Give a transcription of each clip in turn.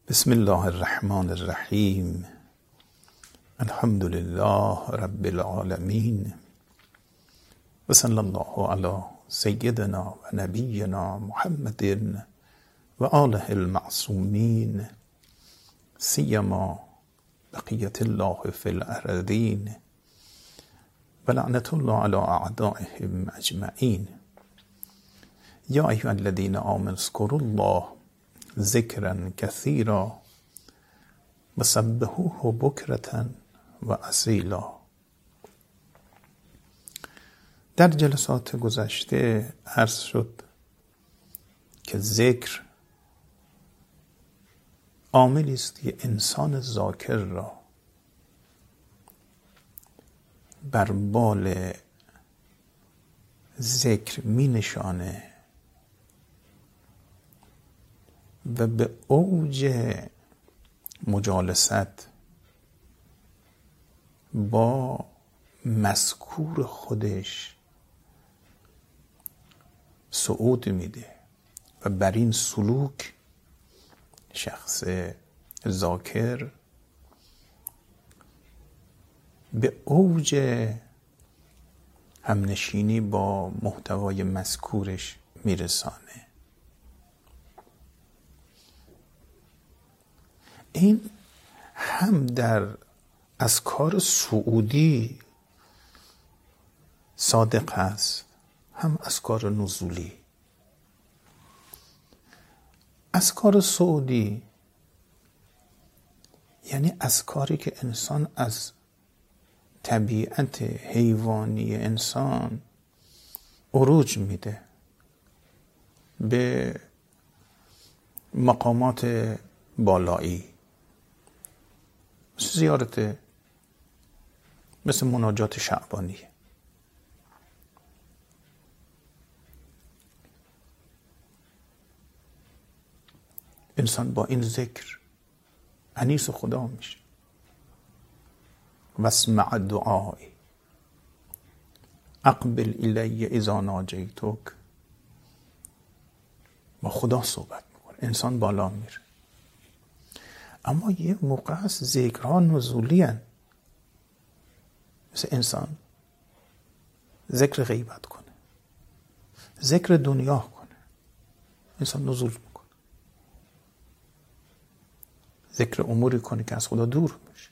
بسم الله الرحمن الرحیم. الحمد لله رب العالمین و صلی الله علی سیدنا و نبینا محمد و آله المعصومین سیما بقیت الله فی الارضین و لعنت الله علی اعدائهم اجمعین. یا ایها الذین آمنوا اذکروا الله ذکرا کثیرا و سبحوه بکرة و اصیلا. در جلسات گذشته عرض شد که ذکر عاملی است که انسان ذاکر را بر بال ذکر می نشانه و به اوج مجالست با مذکور خودش صعود میده و بر این سلوک شخص ذاکر به اوج همنشینی با محتوای مذکورش میرسانه. این هم در اذکار صعودی صادق است، هم اذکار نزولی. اذکار صعودی یعنی اذکاری که انسان از طبیعت حیوانی انسان عروج میده به مقامات بالایی، زیارت، مثل مناجات شعبانی. انسان با این ذکر انیس خدا میشه. واسمع دعایی اقبل الی اذا ناجیتک. با خدا صحبت میکنه، انسان بالا میره. اما یه موقع هست ذکرها نزولی هن. مثل انسان ذکر غیبت کنه، ذکر دنیا کنه، انسان نزول میکنه. ذکر اموری کنه که از خدا دور میشه.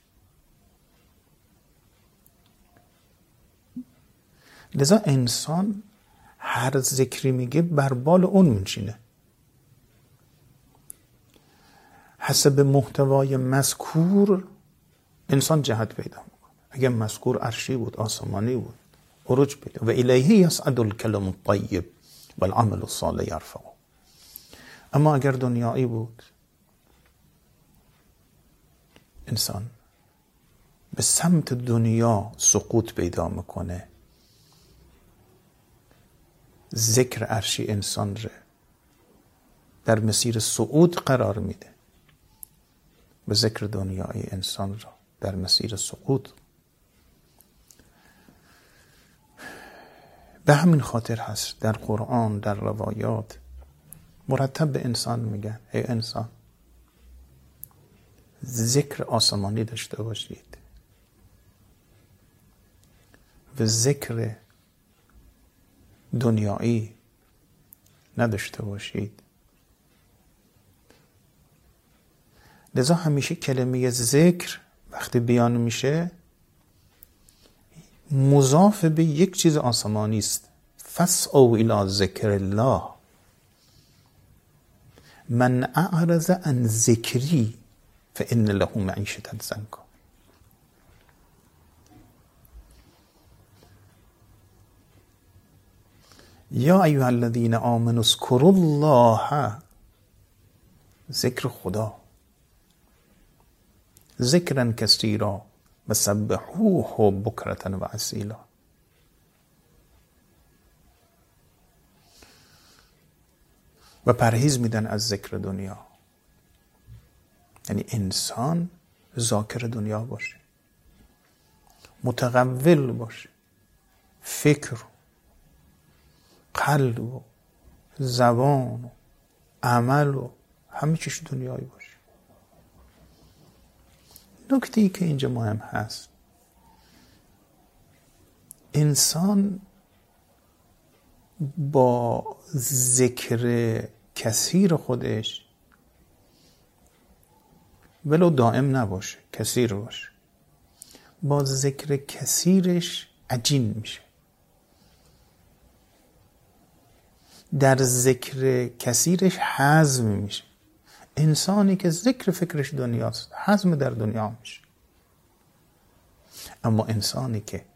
لذا انسان هر ذکری میگه بر بال اون میشینه، حسب محتوای مذکور انسان جهت پیدا میکنه. اگر مذکور عرشی بود، آسمانی بود، عروج پیدا. و الیه یصعد الکلم الطیب والعمل الصالح یرفعه. اما اگر دنیایی بود، انسان به سمت دنیا سقوط پیدا میکنه. ذکر عرشی انسان رو در مسیر صعود قرار میده و ذکر دنیای انسان را در مسیر سقوط. به همین خاطر هست در قرآن، در روایات مرتب به انسان میگن ای انسان ذکر آسمانی داشته باشید و ذکر دنیایی نداشته باشید. لذا همیشه کلمه ذکر وقتی بیان میشه مضاف به یک چیز آسمانی است. فاسعوا الی ذکر الله. من اعرض عن ذکری فان له معیشة ضنکا. یا ایها الذین آمنوا اذکروا الله. ذکر خدا، ذکرا کثیرا و سبحوه بکرة و اصیلا. و پرهیز میدن از ذکر دنیا. یعنی انسان ذاکر دنیا باشه، متقول باشه، فکر و قلب و زبان و عمل و همه چیش دنیایی باشه. نکته‌ای که اینجا مهم هست، انسان با ذکر کثیر خودش ولو دائم نباشه، کثیر باشه، با ذکر کثیرش عجین میشه. در ذکر کثیرش حزم میشه. انسانی که ذکر فکرش دنیاست حزم در دنیا میشه. اما انسانی که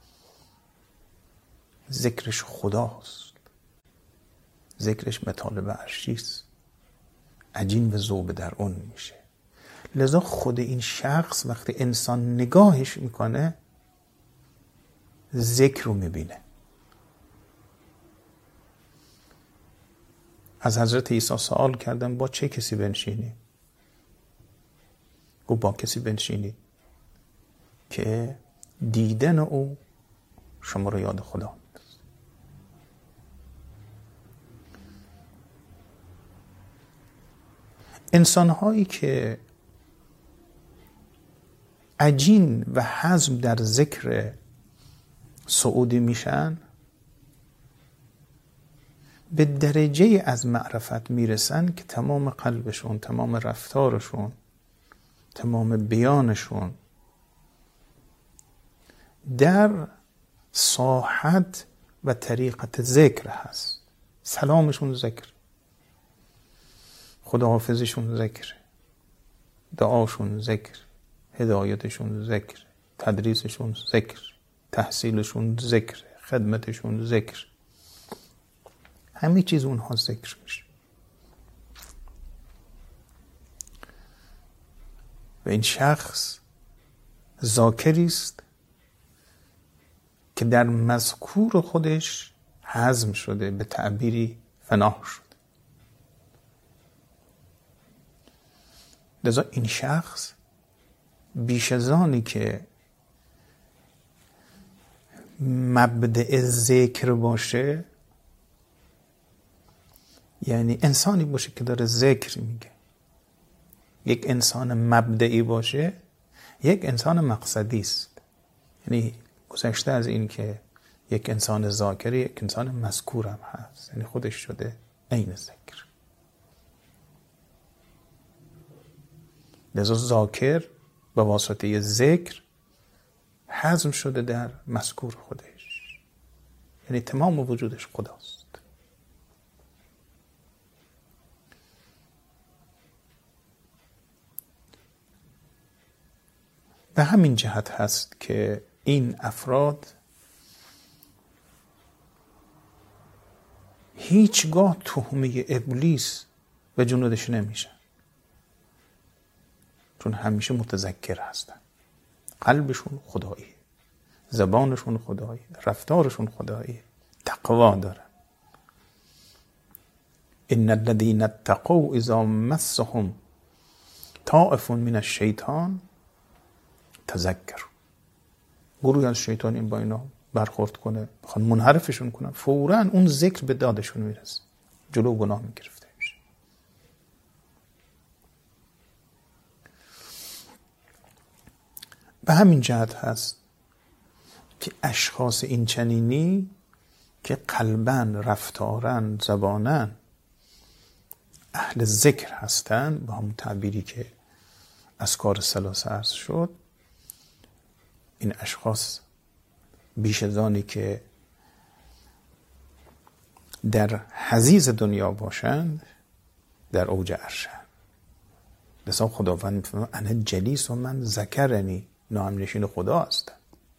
ذکرش خداست، ذکرش مطالب عرشیست، عجین و ذوب در اون میشه. لذا خود این شخص وقتی انسان نگاهش میکنه ذکر رو میبینه. از حضرت عیسی سوال کردن با چه کسی بنشینی؟ گفت با کسی بنشینید که دیدن او شما رو یاد خدا می‌اندازه. انسان‌هایی که عجین و حزم در ذکر صعودی میشن به درجه از معرفت میرسن که تمام قلبشون، تمام رفتارشون، تمام بیانشون در ساحت و طریقت ذکر هست. سلامشون ذکر، خداحافظشون ذکر، دعاشون ذکر، هدایتشون ذکر، تدریسشون ذکر، تحصیلشون ذکر، خدمتشون ذکر، همه چیز اونها ذکر میشه. و این شخص ذاکری است که در مذکور خودش هضم شده، به تعبیری فناه شده. لذا این شخص بیش از آنی که مبدأ ذکر باشه، یعنی انسانی باشه که داره ذکر میگه، یک انسان مبدئی باشه، یک انسان مقصدی است. یعنی گذشته از این که یک انسان ذاکر، یک انسان مذکور هم هست، یعنی خودش شده عین ذکر. لذا ذاکر به واسطه ذکر هضم شده در مذکور خودش، یعنی تمام وجودش خداست. به همین جهت هست که این افراد هیچگاه تهمه ابلیس و جنودش نمیشن، چون همیشه متذکر هستن. قلبشون خداییه، زبانشون خداییه، رفتارشون خداییه، تقوا دارن. ان الذين اتقوا اذا مسهم طائف من الشیطان تذکر. گروهی از شیطان این با اینا برخورد کنه، بخوان منحرفشون کنن، فوراً اون ذکر به دادشون میرسه، جلو گناه میگرفته میشه. به همین جهت هست که اشخاص این چنینی که قلباً، رفتاراً، زباناً اهل ذکر هستند، با همون تعبیری که از کار ثلاثه عرض شد، این اشخاص بیش از آنی که در حضیض دنیا باشند در اوج عرشند. لذا خداوند میفرماید انا جلیس و من ذکرنی، ناهمنشین خدا هستند،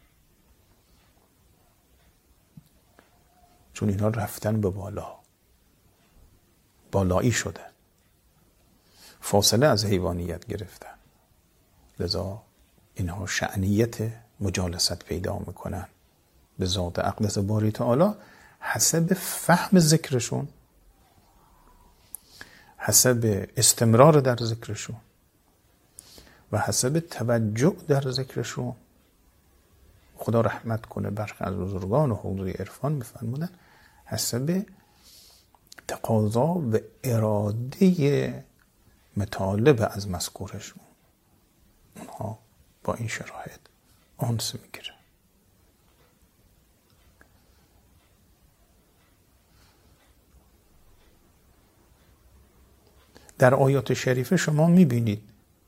چون اینا رفتن به بالا، بالایی شدن، فاصله از حیوانیت گرفتن. لذا اینها شأنیت مجالست پیدا میکنن به ذات اقدس باری تعالی حسب فهم ذکرشون، حسب استمرار در ذکرشون و حسب توجه در ذکرشون. خدا رحمت کنه، برخی از بزرگان و حضور عرفان میفرمودن حسب تقاضا و اراده مطالب از مذکورشون اونها با این شرایط انس میگیره. در آیات شریفه شما میبینید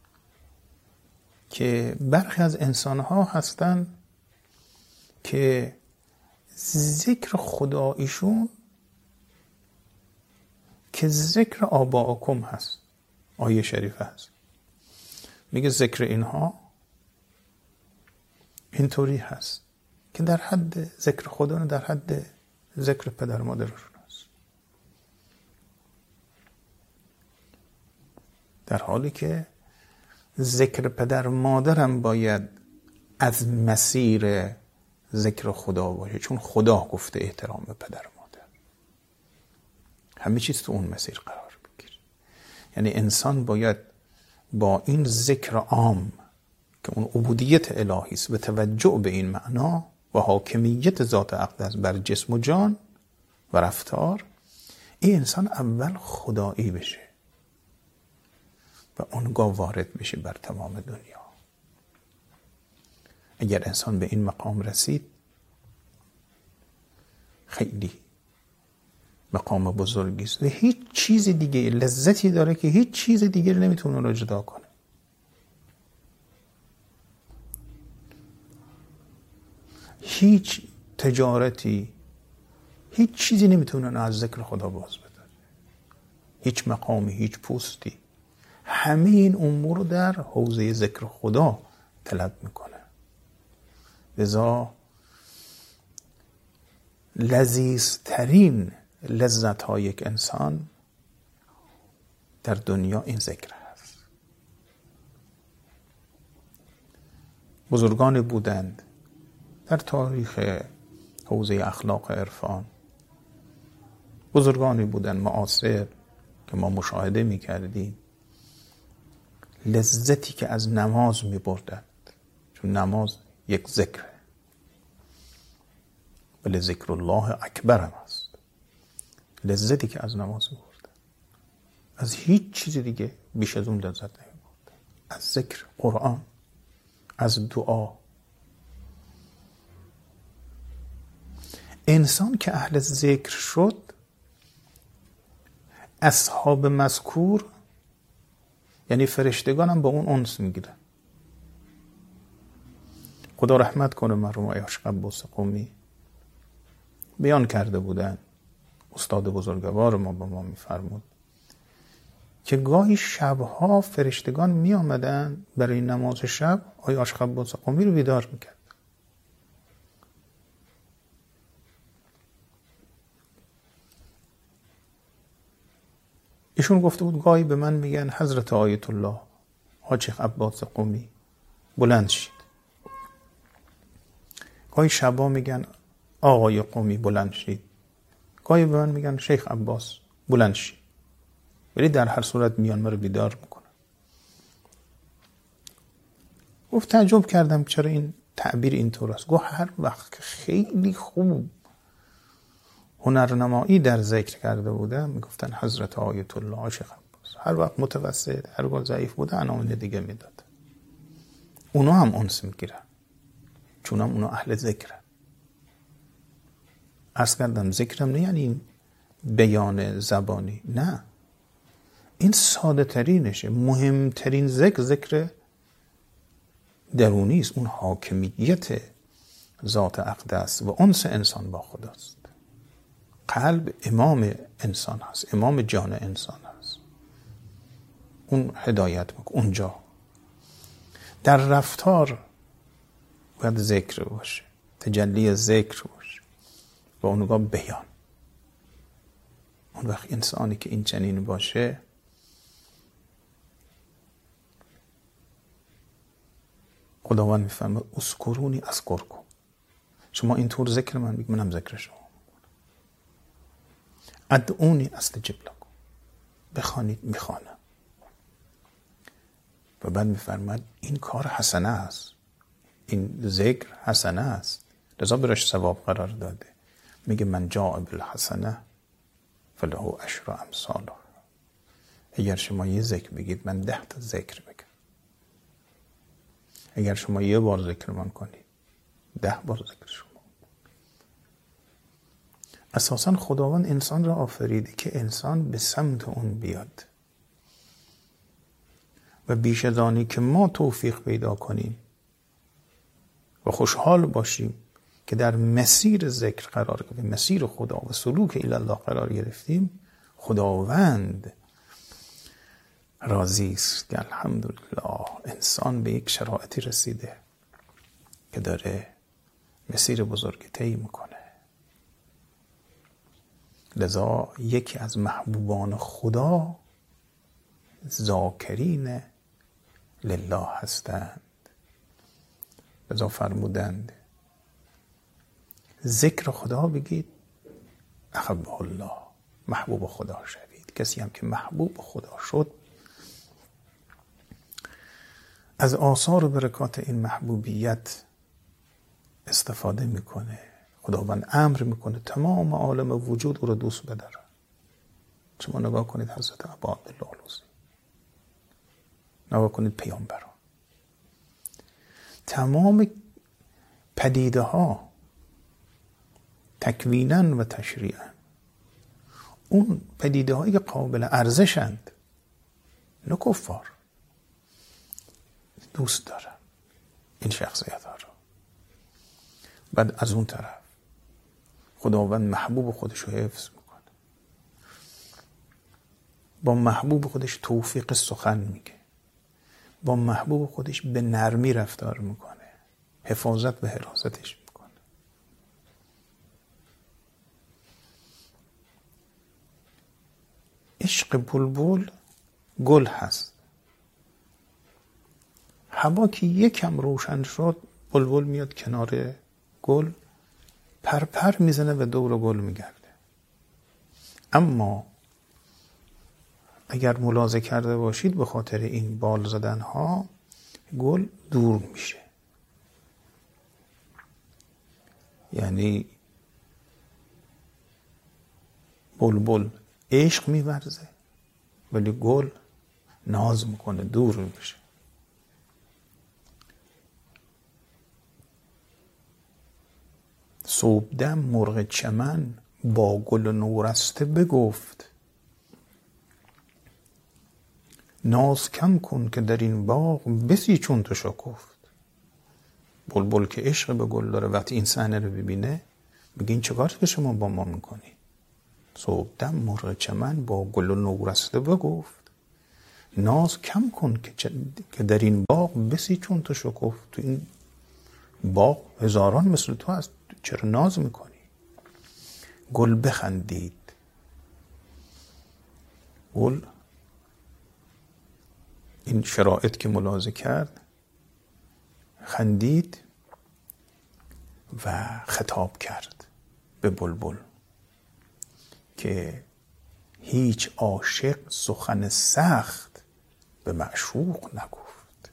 که برخی از انسانها هستن که ذکر خدایشون که ذکر آباءکم هست. آیه شریفه هست میگه ذکر اینها اینطوری هست که در حد ذکر خدا در حد ذکر پدر مادرشون هست، در حالی که ذکر پدر مادرم باید از مسیر ذکر خدا باشه، چون خدا گفته احترام به پدر مادر، همه چیز تو اون مسیر قرار بگیره. یعنی انسان باید با این ذکر عام که اون عبودیت الهی است و توجه به این معنا و حاکمیت ذات اقدس بر جسم و جان و رفتار، این انسان اول خدایی بشه و اونگاه وارد بشه بر تمام دنیا. اگر انسان به این مقام رسید خیلی مقام بزرگی است و هیچ چیز دیگه لذتی داره که هیچ چیز دیگه نمیتونه رو جدا کنه. هیچ تجارتی، هیچ چیزی نمیتونه از ذکر خدا باز بده. هیچ مقامی، هیچ پستی، همه این امور رو در حوزه ذکر خدا طلب میکنه. لذا لذیذترین لذت های یک انسان در دنیا این ذکر هست. بزرگان بودند در تاریخ حوزه اخلاق عرفان، بزرگانی بودند معاصر که ما مشاهده می کردیم، لذتی که از نماز می بردند، چون نماز یک ذکره، ولی ذکر الله اکبر هم است. لذتی که از نماز می بردند از هیچ چیز دیگه بیش از اون لذت نمی بردند. از ذکر قرآن، از دعا. انسان که اهل ذکر شد، اصحاب مذکور یعنی فرشتگان هم با اون انس میگیرن. خدا رحمت کنه مرحوم عیاش قباس قمی بیان کرده بودن، استاد بزرگوار ما با ما میفرمود که گاهی شبها فرشتگان می آمدن برای نماز شب عیاش قباس قمی رو بیدار میکرد. ایشون گفته بود گاهی به من میگن حضرت آیت الله حاج عباس قمی بلند شید. گاهی شبا میگن آقای قمی بلند شید. گاهی به من میگن شیخ عباس بلند شید. ولی در هر صورت میان مرا بیدار میکنن. گفت تعجب کردم چرا این تعبیر اینطور است. گفت هر وقت خیلی خوب هنرنمایی در ذکر کرده بودم میگفتن حضرت آیت الله شیخ عباس. هر وقت متوسط، هر وقت ضعیف بوده عناوین دیگه میداد. اونا هم انس میگیرن چون هم اونا اهل ذکرن. عرض کردم ذکرم نه یعنی بیان زبانی، نه، این ساده ترینشه. مهمترین ذکر درونی است، اون حاکمیت ذات اقدس و انس انسان با خداست. قلب امام انسان هست، امام جان انسان هست. اون هدایت میکنه. اونجا در رفتار باید ذکر باشه، تجلی ذکر باشه و اونگاه بیان. اون وقت انسانی که این چنین باشه خداوند میفهمه اذکرونی اذکرکم. شما اینطور ذکر من بگید منم ذکر شما. ادعونی استجب لکم، بخوانید میخوانم. و بعد میفرماد این کار حسنه است، این ذکر حسنه است، لذا براش ثواب قرار داده. میگه من جاء بالحسنه فله عشر امثالها. اگر شما یه ذکر بگید من 10 تا ذکر بگم. اگر شما 1 بار ذکر من کنید 10 بار ذکر شما. اساساً خداوند انسان را آفریده که انسان به سمت اون بیاد و بیش از آنی که ما توفیق پیدا کنیم و خوشحال باشیم که در مسیر ذکر قرار گرفتیم، مسیر خدا و سلوک الی الله قرار گرفتیم، خداوند راضی است که الحمدلله انسان به یک شرایطی رسیده که داره مسیر بزرگی طی میکنه. لذا یکی از محبوبان خدا ذاکرین لله هستند. لذا فرمودند ذکر خدا بگید احب الله، محبوب خدا شوید. کسی هم که محبوب خدا شد از آثار و برکات این محبوبیت استفاده میکنه. خداوند امر میکنه تمام عالم وجود او رو دوست بداره. شما نگاه کنید حضرت ابا عبدالله علوسی، نگاه کنید پیامبران، تمام پدیده ها تکویناً و تشریعاً اون پدیده هایی که قابل ارزشند نه کفار دوست دارن این شخصیت ها رو. بعد از اون طرف خداوند محبوب خودش رو حفظ میکنه، با محبوب خودش توفیق سخن میگه، با محبوب خودش به نرمی رفتار میکنه، حفاظت و حراستش میکنه. عشق بلبل گل هست، هوا که یکم روشن شد بلبل میاد کنار گل پر میزنه و دور گل میگرده. اما اگر ملاحظه کرده باشید به خاطر این بال زدن ها گل دور میشه. یعنی بلبل عشق میورزه ولی گل ناز میکنه دور میشه. صبحدم مرغ چمن با گل نورسته بگفت ناز کم کن که در این باغ بسی چون تو شکفت. بلبل که عشق به گل داره وقتی این صحنه رو ببینه بگه این چه کاری که شما با ما میکنی؟ صبحدم مرغ چمن با گل نورسته بگفت ناز کم کن که در این باغ بسی چون تو شکفت. تو این باغ هزاران مثل تو هست، چرا ناز میکنی؟ گل بخندید. گل این شرایط که ملاحظه کرد خندید و خطاب کرد به بلبل که هیچ عاشق سخن سخت به معشوق نگفت.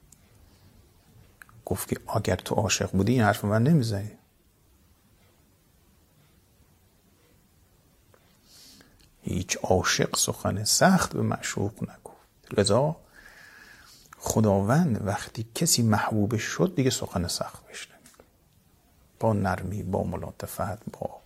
گفت که اگر تو عاشق بودی این حرف من نمیزنی. هیچ عاشق سخن سخت به معشوق نگفت. لذا خداوند وقتی کسی محبوب شد دیگه سخن سخت بهش نمیگه، با نرمی، با ملاطفت، با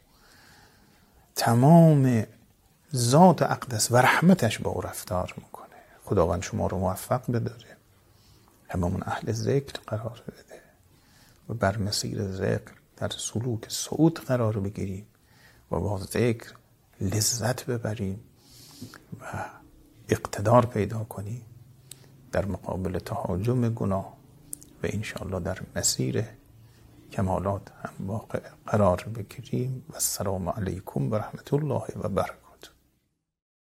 تمام ذات اقدس و رحمتش با او رفتار میکنه. خداوند شما رو موفق بداره، هممون اهل ذکر قرار بده و بر مسیر ذکر در سلوک صعود قرار بگیریم و با ذکر لذت ببریم و اقتدار پیدا کنیم در مقابل تهاجم گناه و انشاءالله در مسیر کمالات هم واقع قرار بگیریم. و السلام علیکم و رحمت الله و برکاته.